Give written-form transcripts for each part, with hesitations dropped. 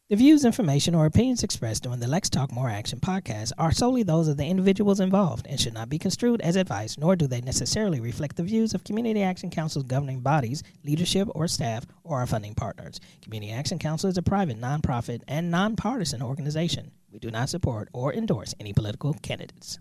The views, information, or opinions expressed during the Let's Talk More Action podcast are solely those of the individuals involved and should not be construed as advice, nor do they necessarily reflect the views of Community Action Council's governing bodies, leadership, or staff, or our funding partners. Community Action Council is a private, nonprofit, and nonpartisan organization. We do not support or endorse any political candidates.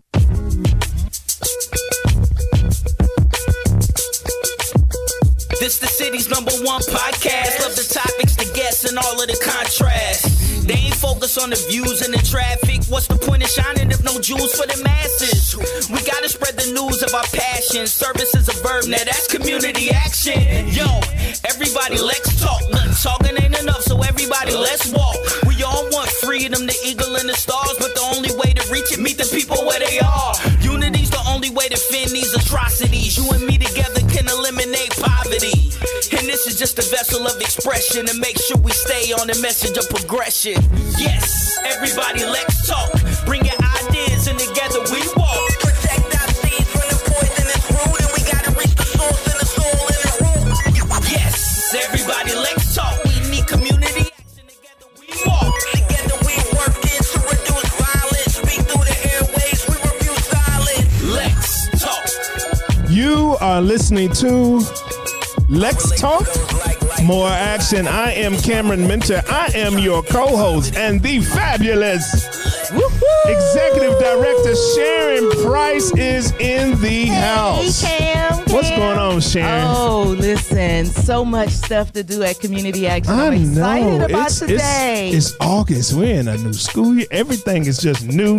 This the city's #1 podcast. Love the topics, the guests, and all of the contrasts. They ain't focused on the views and the traffic. What's the point of shining if no jewels for the masses? We gotta spread the news of our passion. Service is a verb, now that's community action. Yo, everybody let's talk. Nothing talking ain't enough, so everybody let's walk. We all want freedom, the eagle and the stars, but the only way to reach it, meet the people where they are. Unity's the only way to fend these atrocities. You and me together can eliminate poverty. And this is just a vessel of expression to make sure we stay on the message of progression. Yes, everybody let's talk. Bring your ideas and together we walk. Protect our seeds from the poisonous root, and we gotta reach the source and the soul and the root. Yes, everybody let's talk. We need community action, together we walk. Together we working to reduce violence. Speak through the airways, we refuse silence. Let's talk. You are listening to Let's Talk More Action. I am Cameron Minter. I am your co-host and the fabulous Executive Director Sharon Price is in the house. Hey, Cam. What's going on, Sharon? Oh, listen, so much stuff to do at Community Action. I'm excited about today. It's August. We're in a new school year. Everything is just new.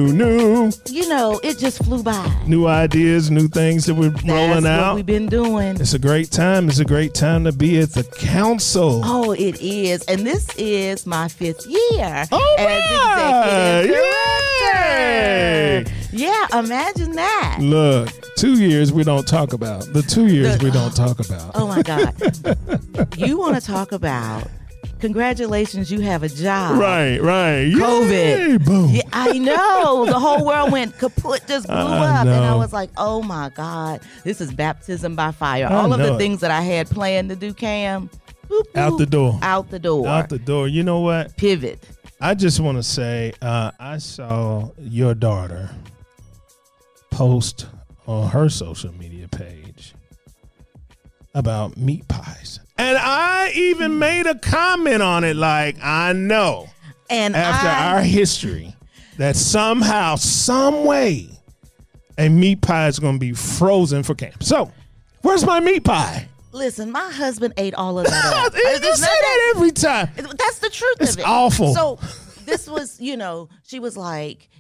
You know, it just flew by. New ideas, new things that we're rolling That's out. what we've been doing. It's a great time. It's a great time to be at the council. Oh, it is. And this is my 5th year All as right. Executive Yay. Director. Yeah, imagine that. Look, 2 years we don't talk about. The 2 years we don't talk about. Oh, my God. You want to talk about, congratulations, you have a job. Right. COVID. Yay, boom. Yeah, I know. The whole world went kaput, just blew up. And I know. was like, oh, my God, this is baptism by fire. I All of know the it. things that I had planned to do, Cam, boop, boop, Out the door. Out the door. Out the door. You know what? Pivot. I just want to say I saw your daughter post on her social media page about meat pies. And I even made a comment on it like, I know And after our history that somehow, some way, a meat pie is going to be frozen for camp. So, where's my meat pie? Listen, my husband ate all of that up. You say that every time. That's the truth It's of it. awful. So this was, she was like,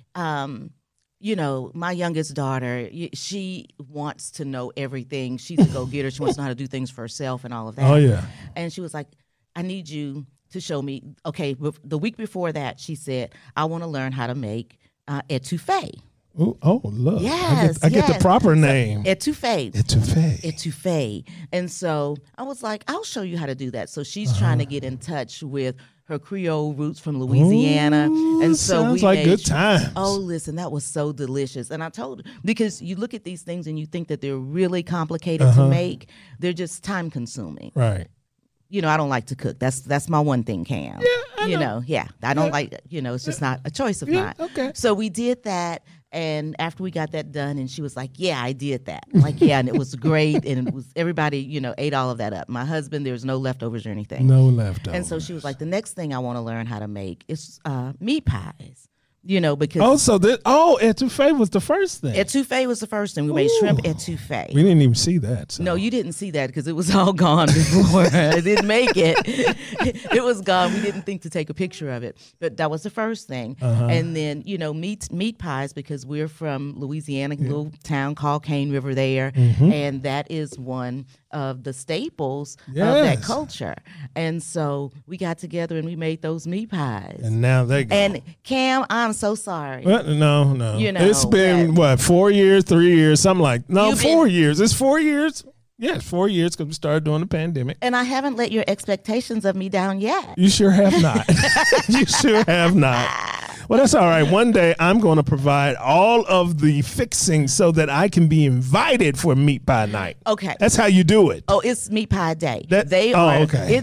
my youngest daughter, she wants to know everything. She's a go-getter. She wants to know how to do things for herself and all of that. Oh, yeah. And she was like, I need you to show me. Okay, the week before that, she said, I want to learn how to make etouffee. Ooh, oh, look. Yes, I get the proper name. Etouffee. Etouffee. And so I was like, I'll show you how to do that. So she's trying to get in touch with her Creole roots from Louisiana. Ooh, and so sounds we like made good times. Oh, listen, that was so delicious. And I told her, because you look at these things and you think that they're really complicated to make. They're just time consuming. Right. I don't like to cook. That's my one thing, Cam. Yeah, I know. I don't like, it's just not a choice of mine. Okay. So we did that. And after we got that done, and she was like, yeah, I did that. I'm like, yeah, and it was great. And it was everybody, ate all of that up. My husband, there was no leftovers or anything. No leftovers. And so she was like, the next thing I want to learn how to make is meat pies, because. Oh, so etouffee was the first thing. Etouffee was the first thing. We made shrimp etouffee. We didn't even see that. So. No, you didn't see that because it was all gone before. I didn't make it. It was gone. We didn't think to take a picture of it. But that was the first thing. And then, meat pies, because we're from Louisiana, a little town called Cane River there. And that is one of the staples of that culture. And so we got together and we made those meat pies. And now they go. And Cam, I'm so sorry. What? No. It's been, 4 years, 3 years, something like, 4 years. It's 4 years. Yeah, 4 years because we started during the pandemic. And I haven't let your expectations of me down yet. You sure have not. You sure have not. Well, that's all right. One day I'm going to provide all of the fixings so that I can be invited for meat pie night. Okay. That's how you do it. Oh, it's meat pie day. Okay.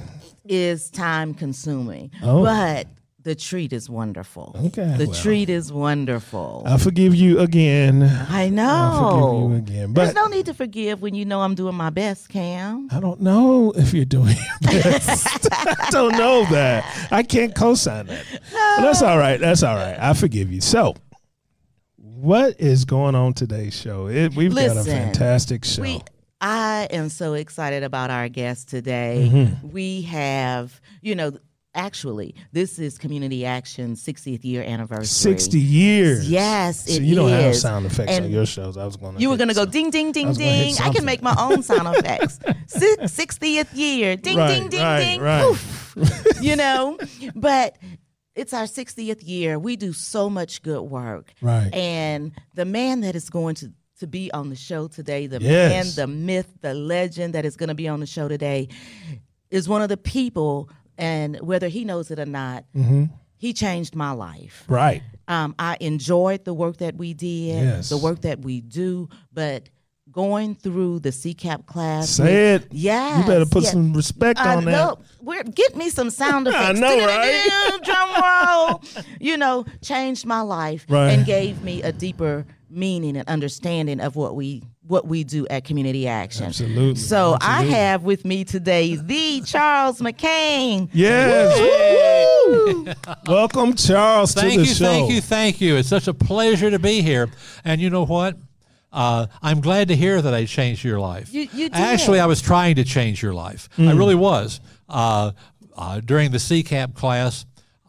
is time consuming. Oh. But the treat is wonderful. Okay, The well. treat is wonderful. I forgive you again. I know. I forgive you again. But There's no need to forgive when you know I'm doing my best, Cam. I don't know if you're doing your best. I don't know that. I can't co-sign that. But that's all right. That's all right. I forgive you. So, what is going on today's show? We've got a Listen, fantastic show. I am so excited about our guest today. Mm-hmm. We have, actually, this is Community Action's 60th year anniversary. 60 years. Yes, So it you don't have is. sound effects And on your shows. I was going to. You were going to go ding, ding, ding, was gonna hit ding. I something. can make my own sound effects. 60th year. Ding, Right, ding, ding, right, ding. right. Poof. But it's our 60th year. We do so much good work. Right. And the man that is going to be on the show today, the Yes. man, the myth, the legend that is going to be on the show today is one of the people, and whether he knows it or not, he changed my life. Right. I enjoyed the work that we did, Yes. the work that we do, but going through the CCAP class. Say it. Yes. You better put yes. some respect on that. Get me some sound effects. I know, right? Drum roll. Changed my life Right. and gave me a deeper meaning and understanding of what we do at Community Action. Absolutely. So I Absolutely. have with me today the Charles McCain. Yes. Woo! Welcome, Charles, to the show. Thank you. It's such a pleasure to be here. And you know what? I'm glad to hear that I changed your life. You did. Actually, I was trying to change your life. I really was. During the CCAP class,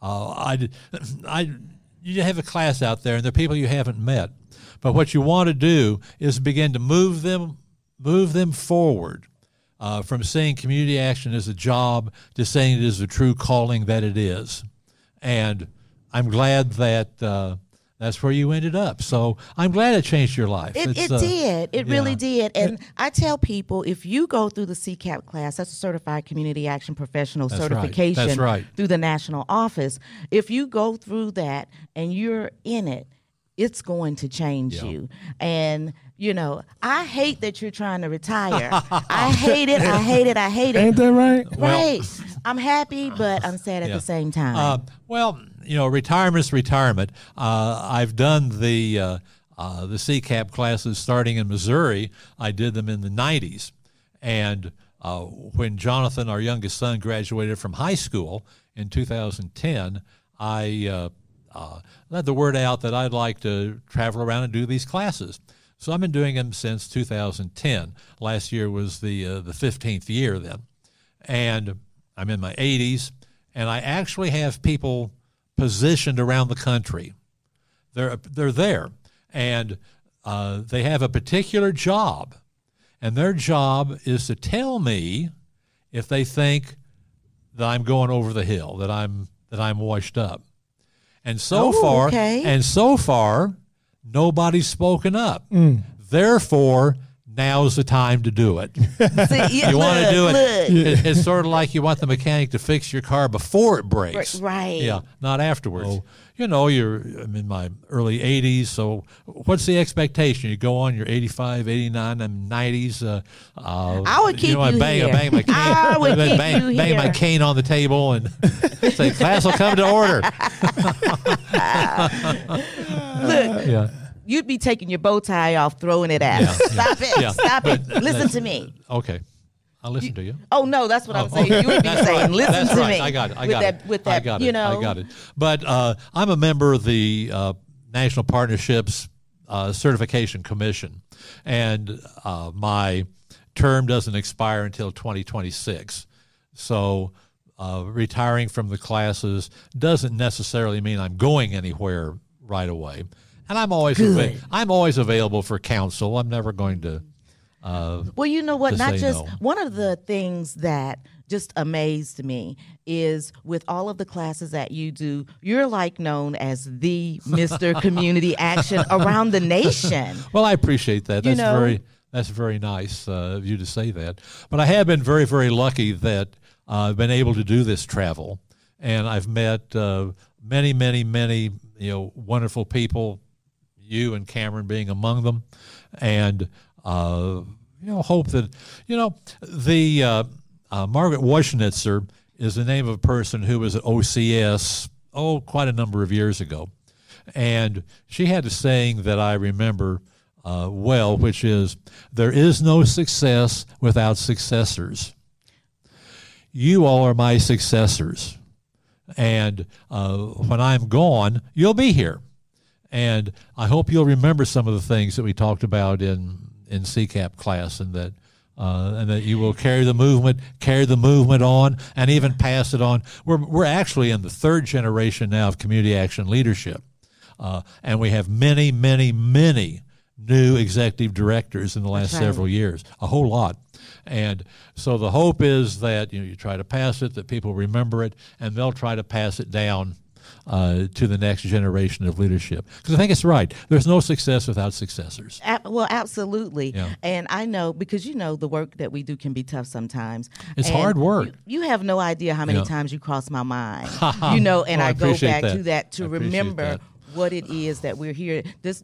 you have a class out there, and there are people you haven't met. But what you want to do is begin to move them forward from seeing community action as a job to saying it is a true calling that it is. And I'm glad that that's where you ended up. So I'm glad it changed your life. It did. It really did. And I tell people, if you go through the CCAP class, that's a Certified Community Action Professional That's right. certification That's right. through the national office. If you go through that and you're in it, it's going to change you. And, I hate that you're trying to retire. I hate it. I hate it. I hate it. Ain't that right? Right. I'm happy, but I'm sad at the same time. Retirement's retirement. I've done the CCAP classes starting in Missouri. I did them in the 90s. And when Jonathan, our youngest son, graduated from high school in 2010, I let the word out that I'd like to travel around and do these classes. So I've been doing them since 2010. Last year was the 15th year then. And I'm in my 80s, and I actually have people positioned around the country. They're there, and they have a particular job, and their job is to tell me if they think that I'm going over the hill, that I'm washed up. And so far, nobody's spoken up. Therefore, now's the time to do it. You want to do it. It's sort of like you want the mechanic to fix your car before it breaks. Right. Yeah, not afterwards. I'm in my early 80s, so what's the expectation? You go on, you're 85, 89, I'm 90s. I would keep you bang, here. bang my cane. I would keep you bang my here. cane on the table and say, class will come to order. Look. Yeah. You'd be taking your bow tie off, throwing it at us. Stop it. Yeah. Stop it. But Listen to me. Okay. I'll listen to you. Oh, no, that's what I'm saying. okay. You would be That's saying, right. listen That's to right. me. I got it. I got it. But I'm a member of the National Partnerships Certification Commission, and my term doesn't expire until 2026. So retiring from the classes doesn't necessarily mean I'm going anywhere right away. And I'm always available for counsel. I'm never going to. Well, you know what? to Not say just no. one of the things that just amazed me is with all of the classes that you do, you're like known as the Mr. Community Action around the nation. Well, I appreciate that. You That's know? that's very nice of you to say that. But I have been very, very lucky that I've been able to do this travel, and I've met many, many, many wonderful people. You and Cameron being among them, and hope that the Margaret Waschnitzer is the name of a person who was at OCS, quite a number of years ago. And she had a saying that I remember well, which is, there is no success without successors. You all are my successors. And when I'm gone, you'll be here. And I hope you'll remember some of the things that we talked about in CCAP class, and that you will carry the movement on, and even pass it on. We're actually in the third generation now of community action leadership, and we have many, many, many new executive directors in the last several years, a whole lot. And so the hope is that you try to pass it, that people remember it, and they'll try to pass it down to the next generation of leadership. Because I think it's right. There's no success without successors. Well, absolutely. Yeah. And I know, because the work that we do can be tough sometimes. It's hard work. You have no idea how many times you cross my mind. And Well, I go back that. to that to remember that. what it is that we're here.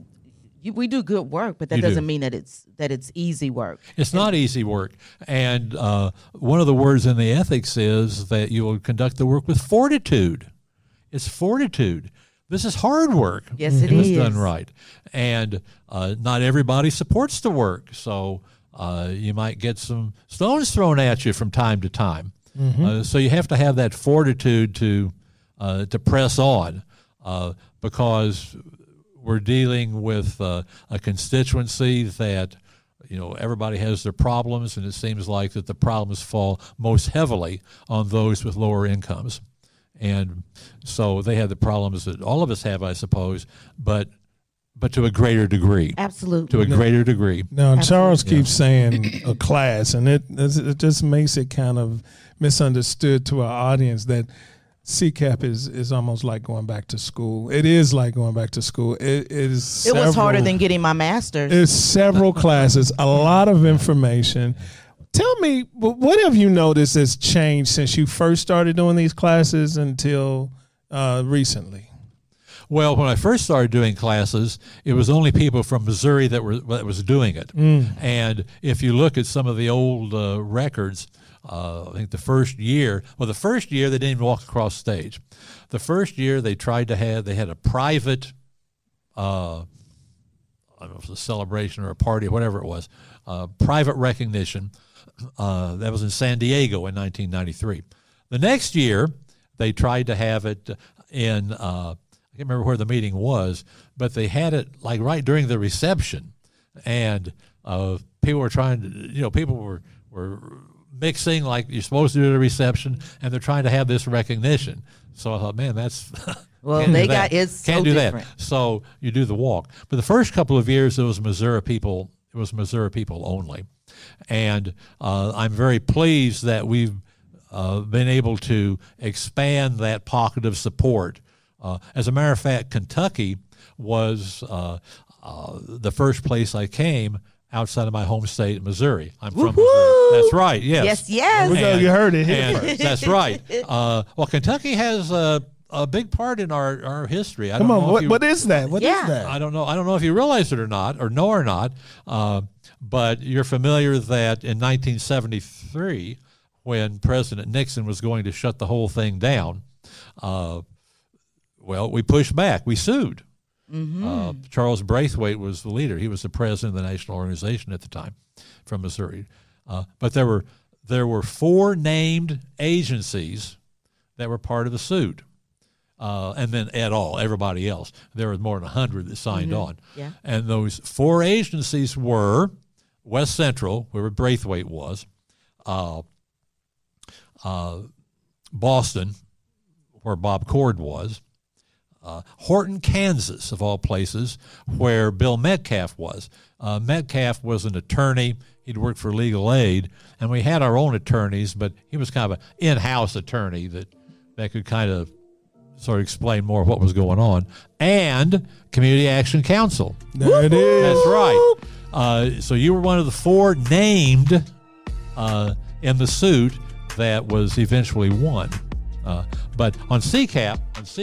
We do good work, but that doesn't mean that it's easy work. It's not easy work. And one of the words in the ethics is that you will conduct the work with fortitude. It's fortitude. This is hard work. Yes, it is. is. Done right. And not everybody supports the work. So you might get some stones thrown at you from time to time. So you have to have that fortitude to press on, because we're dealing with a constituency that, everybody has their problems, and it seems like that the problems fall most heavily on those with lower incomes. And so they have the problems that all of us have, I suppose, but to a greater degree. Absolutely. To a greater degree. Now, Charles keeps saying a class, and it just makes it kind of misunderstood to our audience that CCAP is almost like going back to school. It is like going back to school. It was harder than getting my master's. It's several classes, a lot of information. Tell me, what have you noticed has changed since you first started doing these classes until recently? Well, when I first started doing classes, it was only people from Missouri that was doing it. And if you look at some of the old records, I think the first year they didn't even walk across stage. The first year they had a private, I don't know if it was a celebration or a party or whatever it was, private recognition. That was in San Diego in 1993. The next year they tried to have it in, I can't remember where the meeting was, but they had it like right during the reception. And people were trying to, people were mixing like you're supposed to do at a reception, and they're trying to have this recognition. So I thought, man, that's can't do that. So you do the walk. But the first couple of years, it was Missouri people only, and I'm very pleased that we've been able to expand that pocket of support. As a matter of fact, Kentucky was the first place I came outside of my home state, Missouri. I'm from Missouri. That's right, yes. Yes. We know you heard it here first. That's right. Well, Kentucky has a big part in our history. Come on, what is that? What is that? I don't know if you realize it or not, but you're familiar that in 1973, when President Nixon was going to shut the whole thing down, we pushed back. We sued. Charles Braithwaite was the leader. He was the president of the national organization at the time from Missouri. But there were 4 named agencies that were part of the suit. And then everybody else. There was more than 100 that signed on. Yeah. And those 4 agencies were West Central, where Braithwaite was, Boston, where Bob Cord was, Horton, Kansas, of all places, where Bill Metcalf was. Metcalf was an attorney. He'd worked for Legal Aid, and we had our own attorneys, but he was kind of an in-house attorney that could kind of sort of explain more of what was going on. And Community Action Council. There it is. That's right. So you were one of the 4 named in the suit that was eventually won. But on CCAP,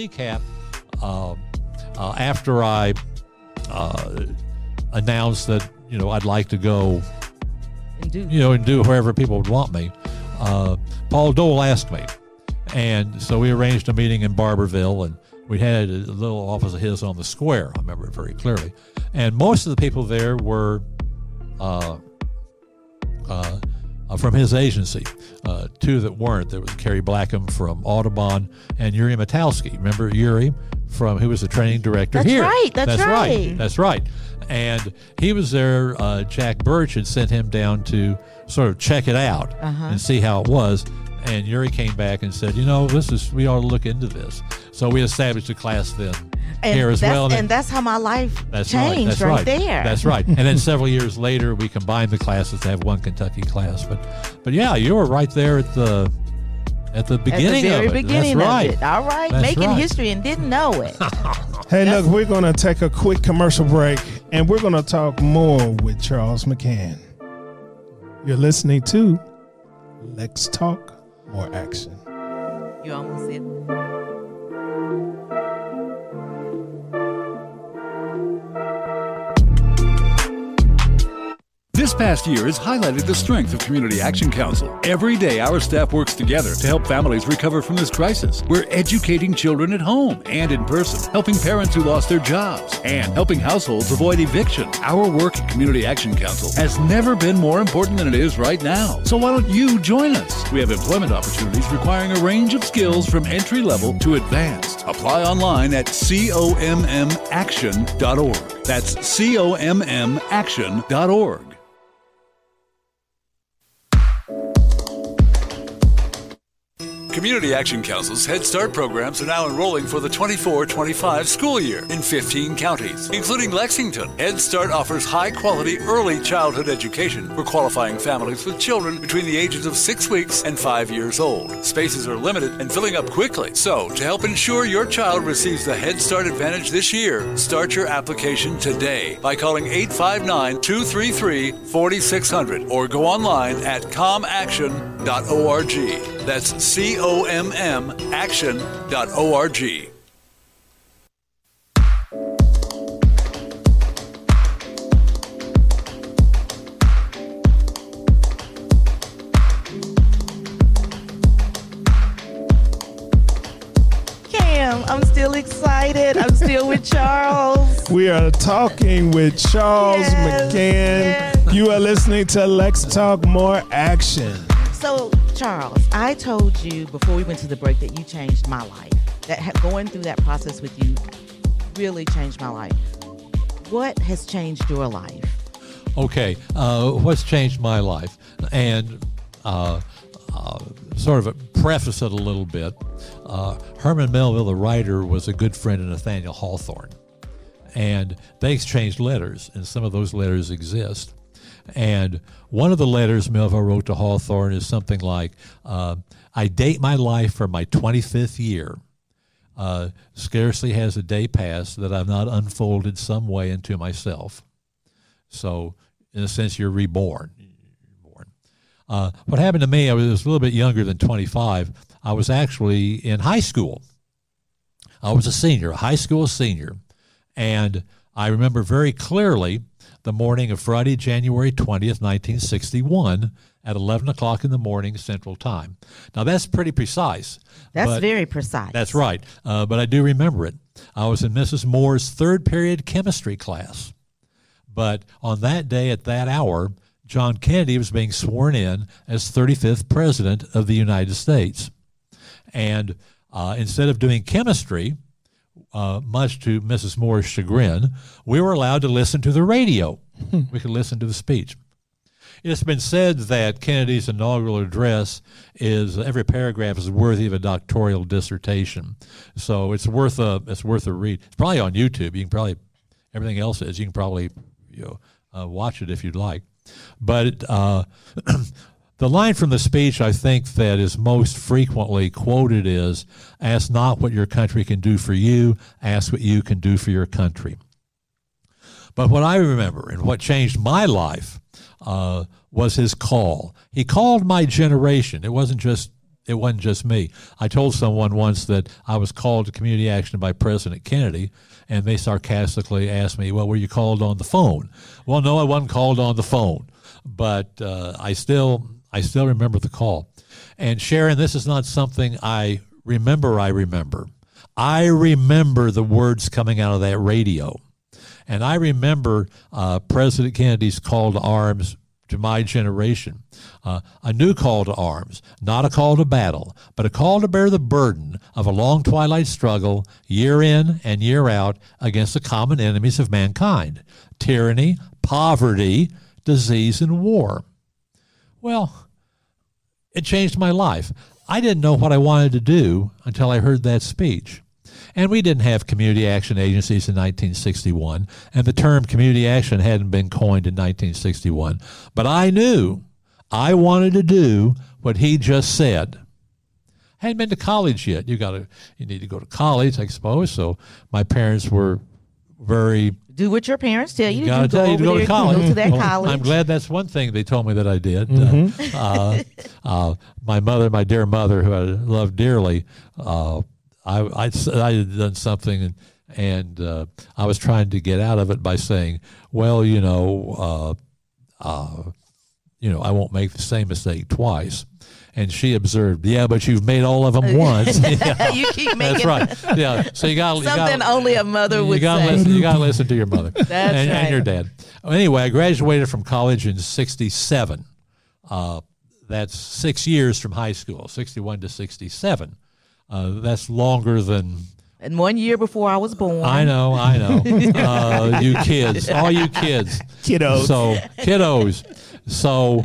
after I announced that I'd like to go and do wherever people would want me, Paul Dole asked me, And so we arranged a meeting in Barberville, and we had a little office of his on the square. I remember it very clearly. And most of the people there were from his agency. Two that weren't. There was Kerry Blackham from Audubon and Yuri Matalski. Remember Yuri, who was the training director here? That's right. That's right. And he was there. Jack Birch had sent him down to sort of check it out and see how it was. And Yuri came back and said, we ought to look into this. So we established a class then here as well. And that's how my life changed right there. That's right. And then several years later, we combined the classes to have one Kentucky class. But yeah, you were right there at the beginning of it. At the very beginning of it. All right. Making history and didn't know it. Hey, look, we're going to take a quick commercial break, and we're going to talk more with Charles McCann. You're listening to Let's Talk More Action. You almost said This past year has highlighted the strength of Community Action Council. Every day, our staff works together to help families recover from this crisis. We're educating children at home and in person, helping parents who lost their jobs, and helping households avoid eviction. Our work at Community Action Council has never been more important than it is right now. So why don't you join us? We have employment opportunities requiring a range of skills from entry level to advanced. Apply online at commaction.org. That's commaction.org. Community Action Council's Head Start programs are now enrolling for the 24-25 school year in 15 counties, including Lexington. Head Start offers high-quality early childhood education for qualifying families with children between the ages of 6 weeks and 5 years old. Spaces are limited and filling up quickly. So, to help ensure your child receives the Head Start Advantage this year, start your application today by calling 859-233-4600 or go online at comaction.org. That's COMMaction.org. Cam, I'm still excited. I'm still with Charles. We are talking with Charles McCann. Yes. You are listening to Let's Talk More Action. So, Charles, I told you before we went to the break that you changed my life. That going through that process with you really changed my life. What has changed your life? Okay, what's changed my life? And sort of preface it a little bit. Herman Melville, the writer, was a good friend of Nathaniel Hawthorne. And they exchanged letters, and some of those letters exist. And one of the letters Melville wrote to Hawthorne is something like, I date my life for my 25th year. Scarcely has a day passed that I've not unfolded some way into myself. So, in a sense, you're reborn. What happened to me, I was a little bit younger than 25. I was actually in high school. I was a senior, a high school senior. And I remember very clearly the morning of Friday, January 20th, 1961, at 11 o'clock in the morning Central Time. Now, that's pretty precise. That's very precise. That's right. But I do remember it. I was in Mrs. Moore's third period chemistry class. But on that day at that hour, John Kennedy was being sworn in as 35th President of the United States. And instead of doing chemistry, much to Mrs. Moore's chagrin, we were allowed to listen to the radio. We could listen to the speech. It's been said that Kennedy's inaugural address every paragraph is worthy of a doctoral dissertation. So it's worth a read. It's probably on YouTube. You can probably, everything else is, you can probably watch it if you'd like. But the line from the speech I think that is most frequently quoted is, ask not what your country can do for you, ask what you can do for your country. But what I remember and what changed my life was his call. He called my generation. It wasn't just me. I told someone once that I was called to community action by President Kennedy, and they sarcastically asked me, well, were you called on the phone? Well, no, I wasn't called on the phone. But I still I still remember the call. And Sharon, this is not something I remember. I remember the words coming out of that radio. And I remember President Kennedy's call to arms to my generation, a new call to arms, not a call to battle, but a call to bear the burden of a long twilight struggle, year in and year out, against the common enemies of mankind: tyranny, poverty, disease, and war. Well, it changed my life. I didn't know what I wanted to do until I heard that speech. And we didn't have community action agencies in 1961, and the term community action hadn't been coined in 1961. But I knew I wanted to do what he just said. I hadn't been to college yet. You need to go to college, I suppose. So my parents were very... Do what your parents tell you. You got to tell you to go to college. Go to that well, college. I'm glad that's one thing they told me that I did. My mother, my dear mother, who I love dearly, I had done something, and I was trying to get out of it by saying, well, I won't make the same mistake twice. And she observed, yeah, but you've made all of them once. Yeah. You keep making That's right. Yeah. So you got something only a mother would say. You got to listen to your mother and your dad. Anyway, I graduated from college in '67. That's 6 years from high school, 61 to 67. That's longer than... And 1 year before I was born. I know. You kids, all you kids. Kiddos. So,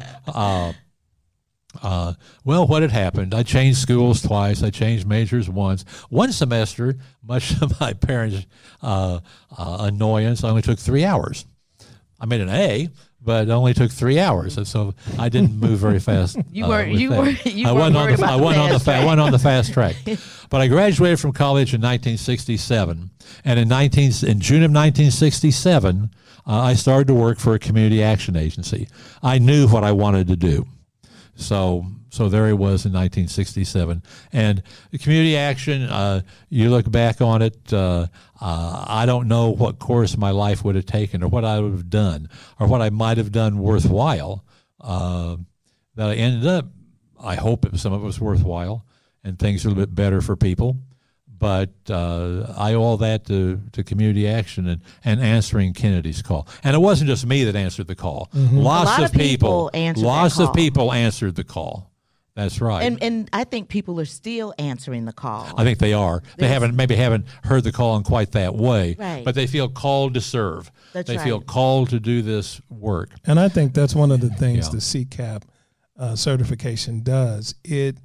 well, what had happened? I changed schools twice. I changed majors once. One semester, much to my parents' annoyance, I only took 3 hours. I made an A, but it only took 3 hours, and so I didn't move very fast. You weren't worried about I went on the fast track. But I graduated from college in 1967, and in June of 1967, I started to work for a community action agency. I knew what I wanted to do. So there he was in 1967. And the community action, you look back on it, I don't know what course my life would have taken or what I would have done or what I might have done worthwhile. That I ended up, I hope some of it was worthwhile and things are a little bit better for people. But I owe all that to community action and answering Kennedy's call. And it wasn't just me that answered the call. Mm-hmm. Lots of people answered the call. That's right. And I think people are still answering the call. I think they are. They haven't heard the call in quite that way. Right. But they feel called to serve. They feel called to do this work. And I think that's one of the things the CCAP certification does.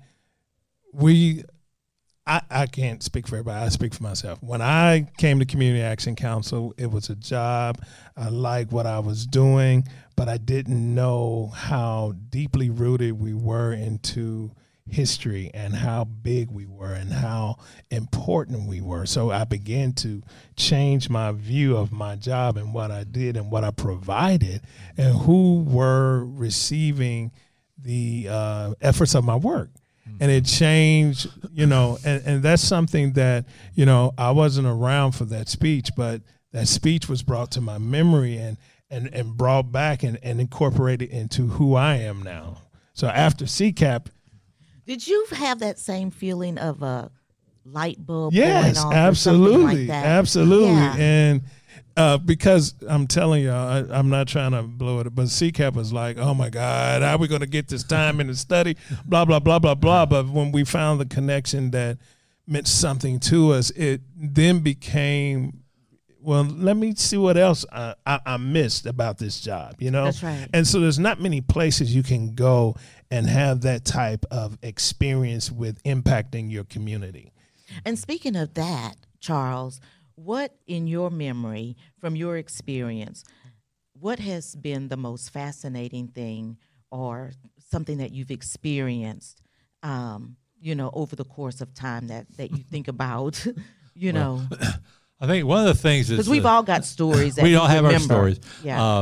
I can't speak for everybody. I speak for myself. When I came to Community Action Council, it was a job. I liked what I was doing, but I didn't know how deeply rooted we were into history and how big we were and how important we were. So I began to change my view of my job and what I did and what I provided and who were receiving the efforts of my work. And it changed, and that's something that, I wasn't around for that speech, but that speech was brought to my memory and brought back and incorporated into who I am now. So after CCAP. Did you have that same feeling of a light bulb going off? Absolutely. Like absolutely. Yeah. And because I'm telling you, I'm not trying to blow it, but CCAP was like, oh my God, how are we going to get this time in the study? Blah, blah, blah, blah, blah. But when we found the connection that meant something to us, it then became, well, let me see what else I missed about this job, That's right. And so there's not many places you can go and have that type of experience with impacting your community. And speaking of that, Charles, what in your memory, from your experience, what has been the most fascinating thing or something that you've experienced, over the course of time that you think about, know? I think one of the things is... Because we've all got stories that we all have remember. Our stories. Yeah.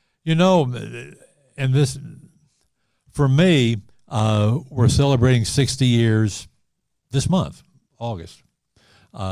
And this, for me, we're celebrating 60 years this month, August.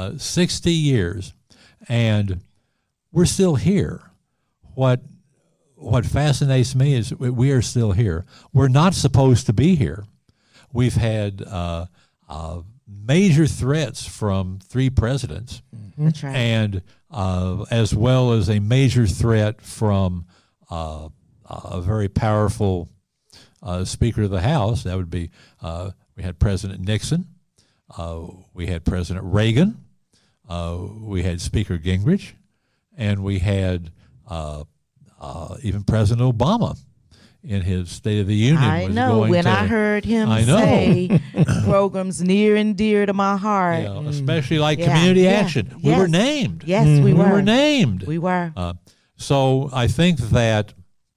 60 years, and we're still here. What what fascinates me is we are still here. We're not supposed to be here. We've had major threats from 3 presidents, That's right. and as well as a major threat from a very powerful Speaker of the House. That would be, we had President Nixon, we had President Reagan, we had Speaker Gingrich, and we had even President Obama in his State of the Union. I know. When I heard him say programs near and dear to my heart. Yeah, especially like community action. We were named. Yes, we were. We were named. We were. So I think that,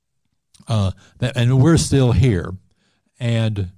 and we're still here, and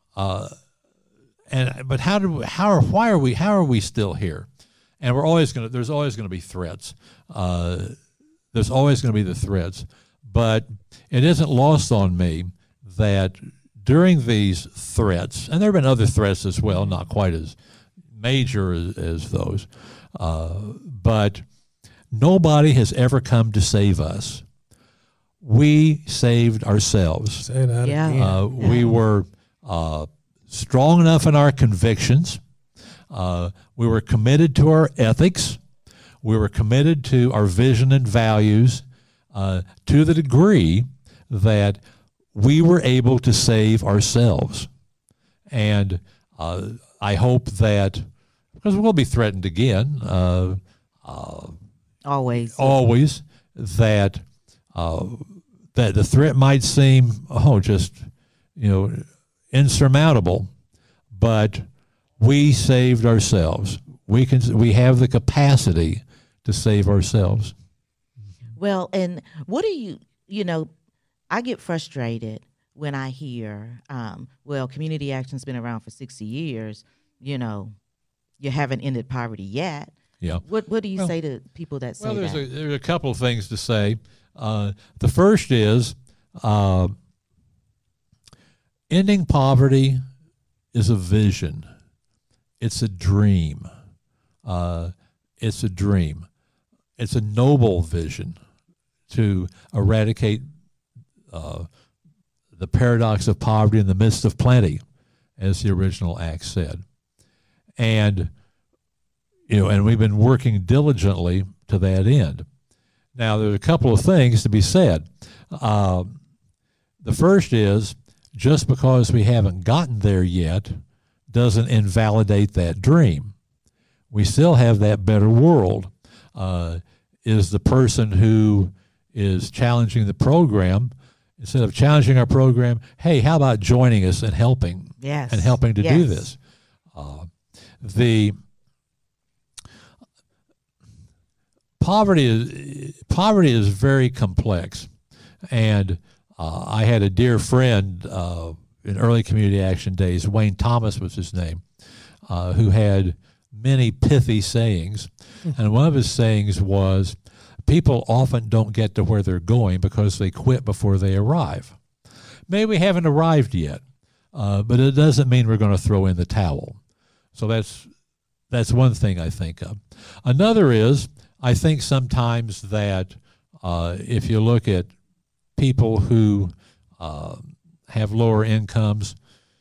but why are we still here? And there's always going to be threats. There's always going to be the threats, but it isn't lost on me that during these threats, and there have been other threats as well, not quite as major as those, but nobody has ever come to save us. We saved ourselves. Say that again. We were strong enough in our convictions. We were committed to our ethics. We were committed to our vision and values to the degree that we were able to save ourselves. And I hope that, because we'll be threatened again, Always, that that the threat might seem just insurmountable, but we saved ourselves. We have the capacity to save ourselves. Well, and what do you I get frustrated when I hear, community action's been around for 60 years, you haven't ended poverty yet. Yeah. What do you say to people that say that? There's a couple of things to say. The first is ending poverty is a vision. It's a dream. It's a dream. It's a noble vision to eradicate the paradox of poverty in the midst of plenty, as the original act said. And and we've been working diligently to that end. Now, there's a couple of things to be said. The first is, just because we haven't gotten there yet doesn't invalidate that dream. We still have that better world. Is the person who is challenging the program, instead of challenging our program, hey, how about joining us and helping? Yes. And helping to do this. The poverty is very complex, and I had a dear friend in early community action days. Wayne Thomas was his name, who had many pithy sayings, and one of his sayings was, "People often don't get to where they're going because they quit before they arrive." Maybe we haven't arrived yet, but it doesn't mean we're going to throw in the towel. So that's one thing I think of. Another is, I think sometimes that if you look at people who have lower incomes,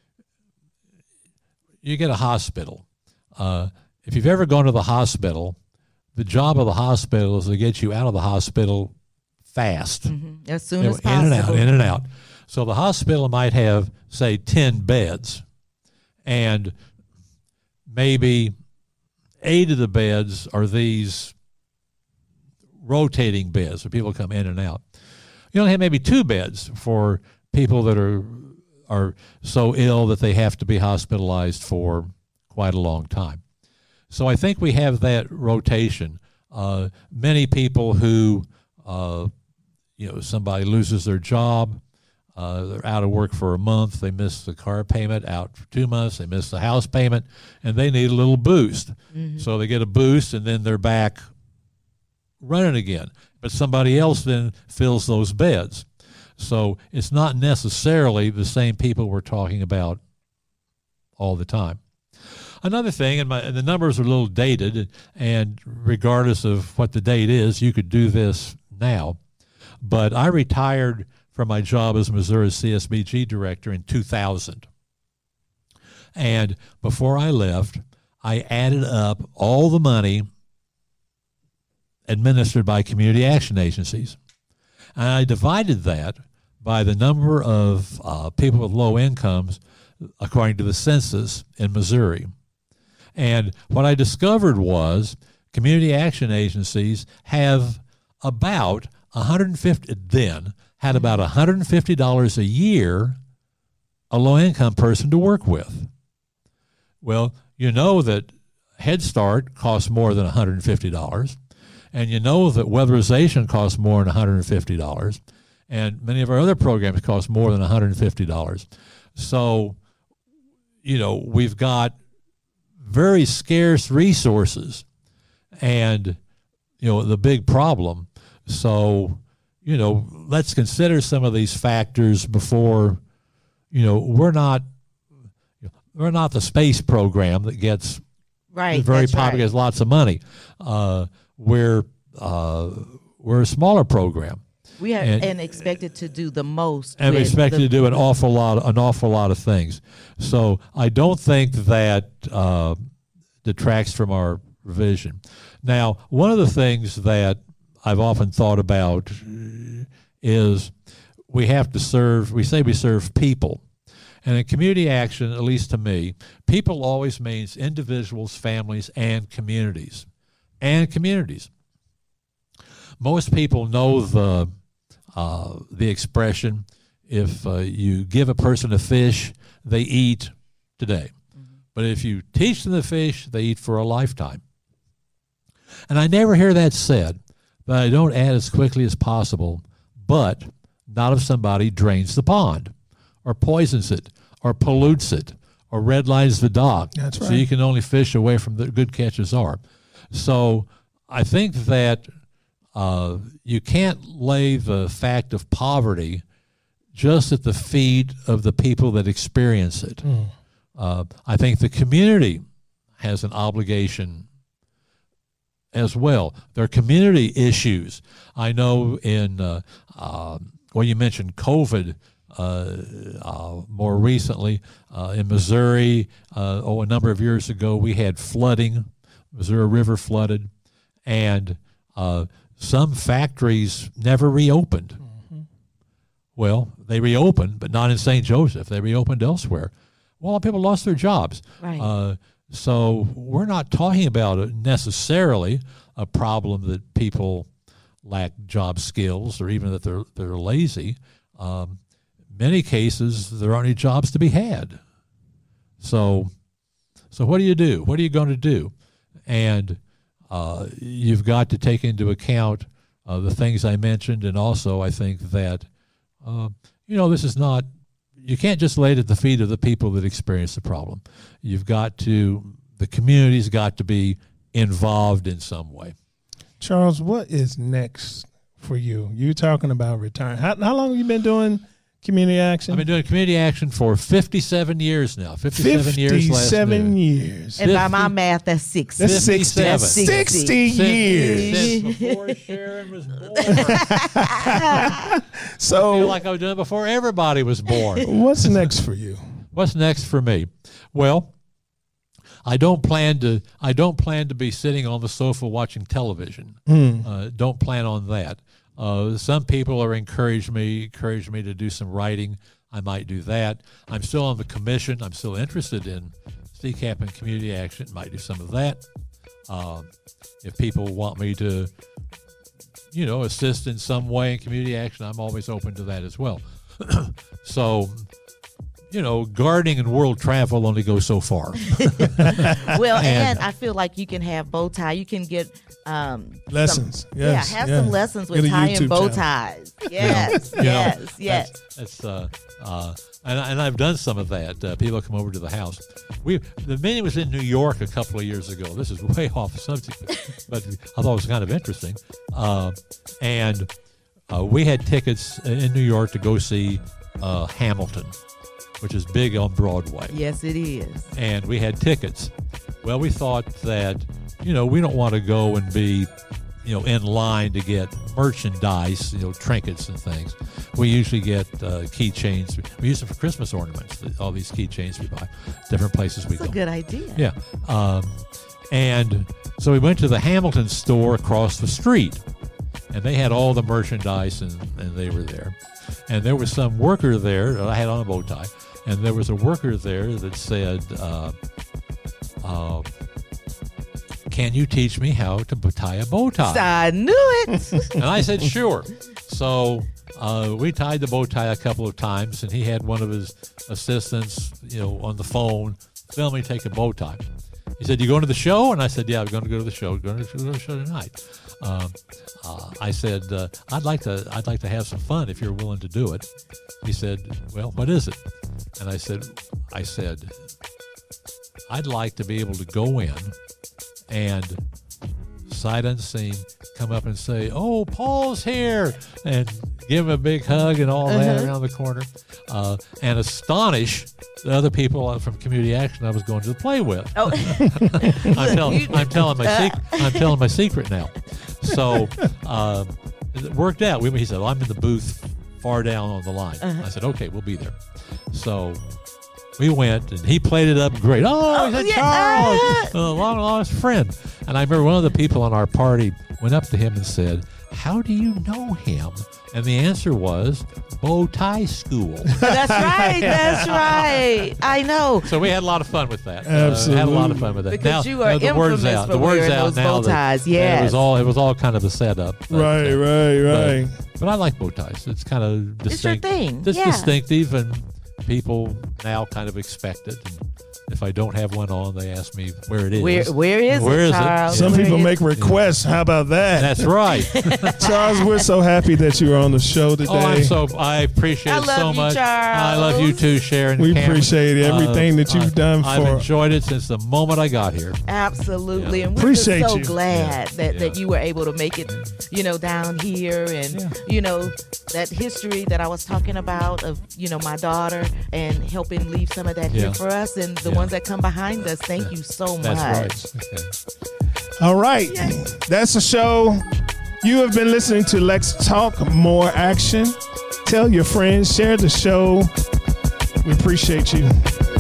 you get a hospital. If you've ever gone to the hospital, the job of the hospital is to get you out of the hospital fast. Mm-hmm. As soon as possible. In and out. So the hospital might have, say, 10 beds, and maybe 8 of the beds are these rotating beds where people come in and out. You only have maybe 2 beds for people that are so ill that they have to be hospitalized for quite a long time. So I think we have that rotation. Many people who, somebody loses their job, they're out of work for a month, they miss the car payment, out for 2 months, they miss the house payment, and they need a little boost. Mm-hmm. So they get a boost, and then they're back running again. But somebody else then fills those beds. So it's not necessarily the same people we're talking about all the time. Another thing, and the numbers are a little dated, and regardless of what the date is, you could do this now. But I retired from my job as Missouri's CSBG director in 2000. And before I left, I added up all the money administered by community action agencies. And I divided that by the number of people with low incomes according to the census in Missouri. And what I discovered was community action agencies have about $150 a year a low-income person to work with. Well, you know that Head Start costs more than $150, and you know that weatherization costs more than $150, and many of our other programs cost more than $150. So, you know, we've got very scarce resources and, you know, the big problem. So, you know, let's consider some of these factors before, you know, we're not the space program that gets very popular, gets lots of money. We're a smaller program. We have and expected to do the most. And expected to do an awful lot of things. So I don't think that detracts from our vision. Now, one of the things that I've often thought about is we serve people. And in community action, at least to me, people always means individuals, families, and communities. Most people know the expression, if you give a person a fish, they eat today. Mm-hmm. But if you teach them the fish, they eat for a lifetime. And I never hear that said, but I don't add as quickly as possible, but not if somebody drains the pond or poisons it or pollutes it or redlines the dock. That's right. So you can only fish away from the good catches are. So I think that you can't lay the fact of poverty just at the feet of the people that experience it. I think the community has an obligation as well. There are community issues. I know in, you mentioned COVID more recently. In Missouri, a number of years ago, we had flooding. Missouri River flooded, and some factories never reopened. Mm-hmm. Well, they reopened, but not in St. Joseph. They reopened elsewhere. Well, people lost their jobs. Right. So we're not talking about necessarily a problem that people lack job skills or even that they're lazy. Many cases, there aren't any jobs to be had. So what do you do? What are you going to do? And you've got to take into account the things I mentioned, and also I think that, this is not, you can't just lay it at the feet of the people that experience the problem. The community's got to be involved in some way. Charles, what is next for you? You're talking about retiring. How long have you been doing community action? I've been doing community action for 57 years now. 57 years last year. 57 years. And by my math, that's 60. That's 60. That's 60 years. Since before Sharon was born. So I feel like I was doing it before everybody was born. What's next for you? What's next for me? Well, I don't plan to be sitting on the sofa watching television. Don't plan on that. Some people are encouraged me to do some writing. I might do that. I'm still on the commission. I'm still interested in CCAP and community action. Might do some of that. If people want me to, assist in some way in community action, I'm always open to that as well. So, gardening and world travel only go so far. Well, and I feel like you can have bow tie. You can get lessons. Some lessons with tying bow ties. Yes, yes. That's and I've done some of that. People come over to the house. The meeting was in New York a couple of years ago. This is way off the subject, but I thought it was kind of interesting. And we had tickets in New York to go see Hamilton, which is big on Broadway. Yes, it is. And we had tickets. Well, we thought that, we don't want to go and be in line to get merchandise, trinkets and things. We usually get keychains. We use them for Christmas ornaments. All these keychains we buy, different places we go. That's a good idea. Yeah. And so we went to the Hamilton store across the street, and they had all the merchandise, and they were there. And there was some worker there. I had on a bow tie, and there was a worker there that said, "Can you teach me how to tie a bow tie?" I knew it. And I said, "Sure." So we tied the bow tie a couple of times, and he had one of his assistants, on the phone, film me take a bow tie. He said, "You going to the show?" And I said, "Yeah, I'm going to go to the show. Going to the show tonight." I said, "I'd like to have some fun if you're willing to do it." He said, "Well, what is it?" And I said, "I'd like to be able to go in and sight unseen come up and say, 'Oh, Paul's here,' and give him a big hug and all that around the corner, and astonish the other people from Community Action I was going to the play with." Oh. I'm telling my secret now. So it worked out. He said, "I'm in the booth far down on the line." I said, "Okay, we'll be there." So we went, and he played it up great. Oh, he said, "Charles, a long lost friend." And I remember one of the people on our party went up to him and said, "How do you know him?" And the answer was bow tie school. That's right. That's right. I know. So we had a lot of fun with that. Absolutely. Had a lot of fun with that. Because now, you are the word's infamous out. for The word's wearing out those now bow ties. that Yes. it was all kind of a setup. But, Right. But I like bow ties. It's kind of distinct. It's your thing. It's Yeah. distinctive, and people now kind of expect it. And if I don't have one on, they ask me where it is. Where is it, Charles? Some Where people is make requests. How about that? That's right. Charles, we're so happy that you're on the show today. I appreciate I it love so you, much. Charles. I love you too, Sharon. We Cameron. appreciate everything that you've done I've for. enjoyed it since the moment I got here. Absolutely. Yeah. And we're Appreciate just so you. glad that Yeah. you were able to make it, down here. And, that history that I was talking about of, my daughter and helping leave some of that Yeah. here for us and the Yeah. ones that come behind us. Thank you so much. That's right. Okay. All right. That's the show. You have been listening to Let's Talk More Action. Tell your friends, share the show. We appreciate you.